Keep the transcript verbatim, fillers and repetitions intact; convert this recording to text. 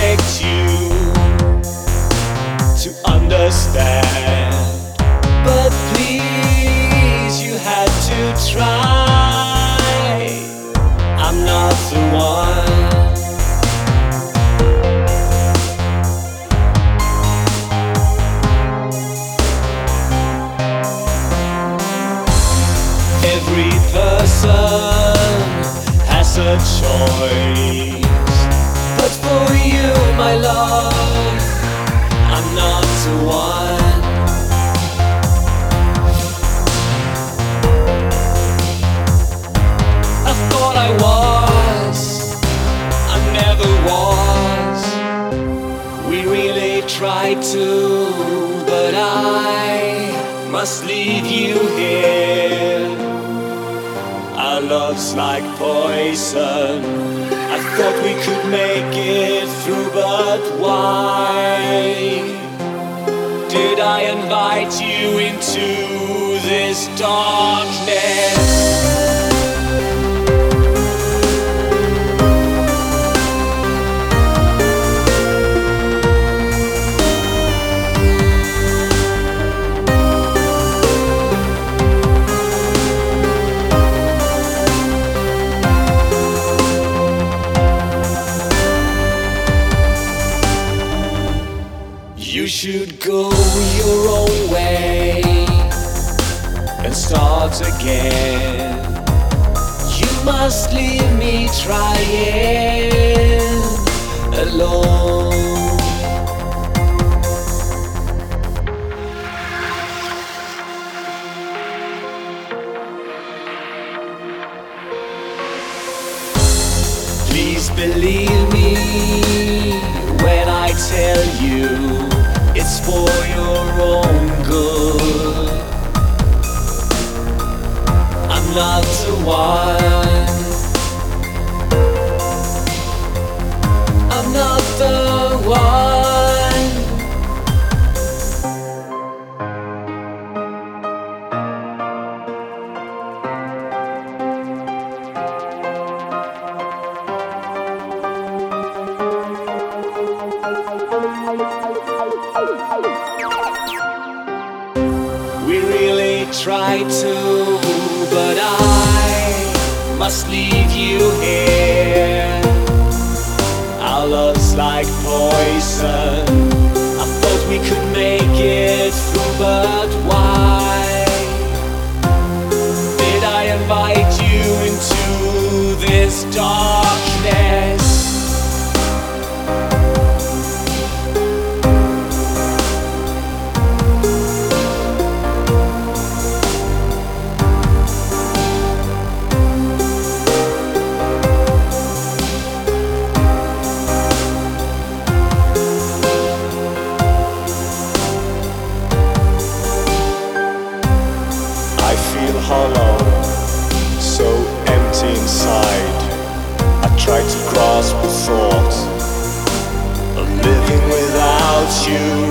expect you to understand, but please, you had to try. I'm not the one. Every person has a choice, but for you, my love, I'm not the one. I thought I was, I never was. We really tried to, but I must leave you here. Our love's like poison. I thought we could make it through, but why did I invite you into this darkness? You should go your own way and start again. You must leave me trying alone. Please believe me when I tell you it's for your own good. I'm not the one. I'm not the one. We really tried to, but I must leave you here. Our love's like poison. I thought we could make it through, but why did I invite you into this darkness? Hollow, so empty inside. I try to grasp the thought of living without you.